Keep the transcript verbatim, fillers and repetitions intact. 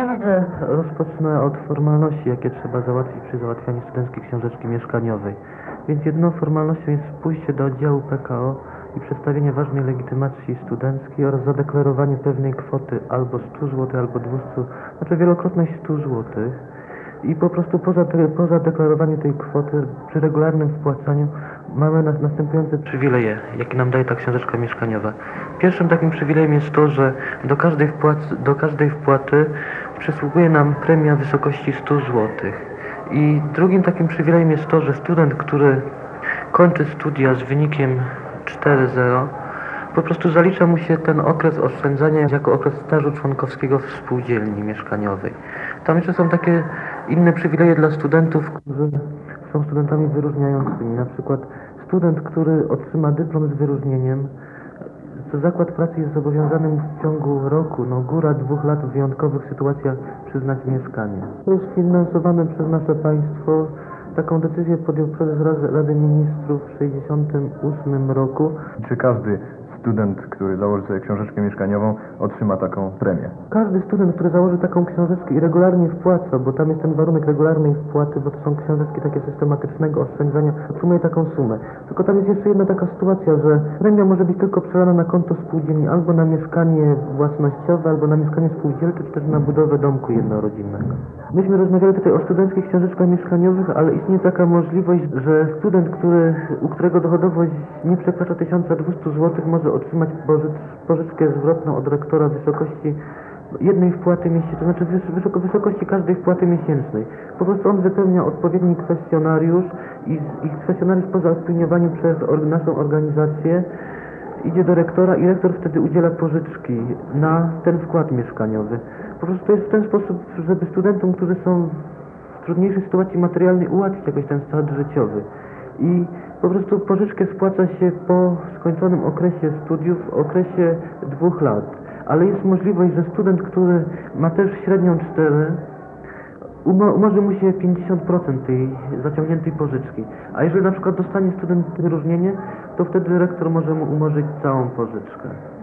Ja może rozpocznę od formalności, jakie trzeba załatwić przy załatwianiu studenckiej książeczki mieszkaniowej. Więc jedną formalnością jest pójście do oddziału P K O i przedstawienie ważnej legitymacji studenckiej oraz zadeklarowanie pewnej kwoty albo stu złotych, albo dwieście, znaczy wielokrotność stu złotych. I po prostu poza, te, poza deklarowaniem tej kwoty, przy regularnym wpłacaniu mamy nas, następujące przywileje, jakie nam daje ta książeczka mieszkaniowa. Pierwszym takim przywilejem jest to, że do każdej, wpłat, do każdej wpłaty przysługuje nam premia w wysokości stu złotych. I drugim takim przywilejem jest to, że student, który kończy studia z wynikiem cztery zero, po prostu zalicza mu się ten okres oszczędzania jako okres stażu członkowskiego w spółdzielni mieszkaniowej. Tam jeszcze są takie inne przywileje dla studentów, którzy są studentami wyróżniającymi. Na przykład student, który otrzyma dyplom z wyróżnieniem, to zakład pracy jest zobowiązany mu w ciągu roku, no góra dwóch lat w wyjątkowych sytuacjach przyznać mieszkanie. To jest finansowane przez nasze państwo. Taką decyzję podjął prezes Rady Ministrów w tysiąc dziewięćset sześćdziesiątym ósmym roku. Czy każdy student, który założy sobie książeczkę mieszkaniową, otrzyma taką premię? Każdy student, który założy taką książeczkę i regularnie wpłaca, bo tam jest ten warunek regularnej wpłaty, bo to są książeczki takie systematycznego oszczędzania, otrzymuje taką sumę. Tylko tam jest jeszcze jedna taka sytuacja, że premia może być tylko przelana na konto spółdzielni albo na mieszkanie własnościowe, albo na mieszkanie spółdzielcze, czy też na budowę domku jednorodzinnego. Myśmy rozmawiali tutaj o studenckich książeczkach mieszkaniowych, ale istnieje taka możliwość, że student, który, u którego dochodowość nie przekracza tysiąc dwieście złotych, może otrzymać pożycz, pożyczkę zwrotną od rektora w wysokości jednej wpłaty miesięcznej, to znaczy w wysokości każdej wpłaty miesięcznej. Po prostu on wypełnia odpowiedni kwestionariusz i, i kwestionariusz po zaopiniowaniu przez or, naszą organizację idzie do rektora i rektor wtedy udziela pożyczki na ten wkład mieszkaniowy. Po prostu to jest w ten sposób, żeby studentom, którzy są w trudniejszej sytuacji materialnej, ułatwić jakoś ten start życiowy. I po prostu pożyczkę spłaca się po skończonym okresie studiów, w okresie dwóch lat. Ale jest możliwość, że student, który ma też średnią cztery, umorzy mu się pięćdziesiąt procent tej zaciągniętej pożyczki. A jeżeli na przykład dostanie student wyróżnienie, to wtedy rektor może mu umorzyć całą pożyczkę.